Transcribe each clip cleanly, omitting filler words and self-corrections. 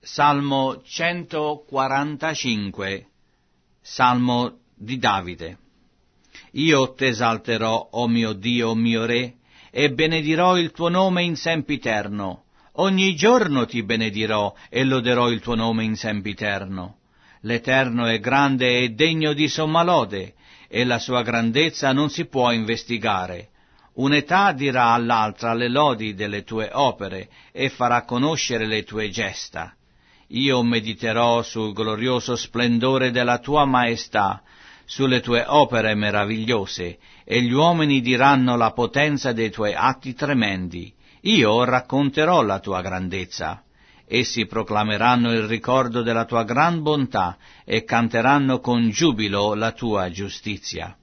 Salmo 145. Salmo di Davide. Io t'esalterò, o mio Dio, o mio Re, e benedirò il tuo nome in sempiterno. Ogni giorno ti benedirò e loderò il tuo nome in sempiterno. L'Eterno è grande e degno di somma lode, e la sua grandezza non si può investigare. Un'età dirà all'altra le lodi delle tue opere e farà conoscere le tue gesta. Io mediterò sul glorioso splendore della tua maestà, sulle tue opere meravigliose, e gli uomini diranno la potenza dei tuoi atti tremendi. Io racconterò la tua grandezza. Essi proclameranno il ricordo della tua gran bontà e canteranno con giubilo la tua giustizia.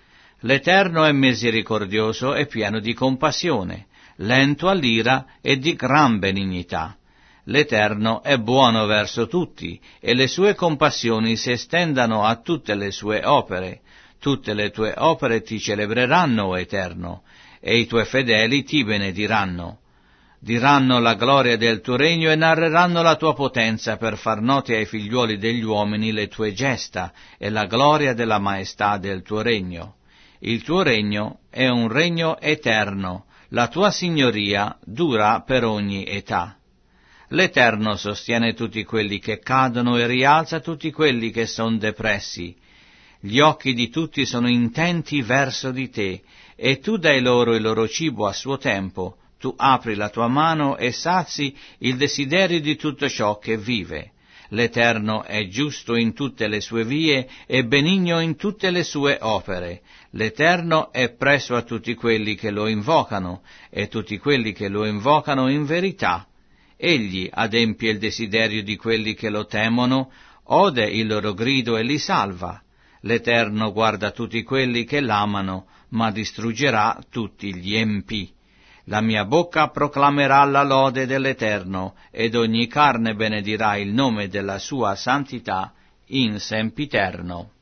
L'Eterno è misericordioso e pieno di compassione, lento all'ira e di gran benignità. L'Eterno è buono verso tutti, e le sue compassioni si estendano a tutte le sue opere. Tutte le tue opere ti celebreranno, o Eterno, e i tuoi fedeli ti benediranno. Diranno la gloria del tuo regno e narreranno la tua potenza per far note ai figliuoli degli uomini le tue gesta e la gloria della maestà del tuo regno. Il tuo regno è un regno eterno, la tua signoria dura per ogni età. L'Eterno sostiene tutti quelli che cadono e rialza tutti quelli che son depressi. Gli occhi di tutti sono intenti verso di te, e tu dai loro il loro cibo a suo tempo. Tu apri la tua mano e sazi il desiderio di tutto ciò che vive. L'Eterno è giusto in tutte le sue vie e benigno in tutte le sue opere. L'Eterno è presso a tutti quelli che lo invocano, e tutti quelli che lo invocano in verità. Egli adempie il desiderio di quelli che lo temono, ode il loro grido e li salva. L'Eterno guarda tutti quelli che l'amano, ma distruggerà tutti gli empi. La mia bocca proclamerà la lode dell'Eterno, ed ogni carne benedirà il nome della sua santità in sempiterno.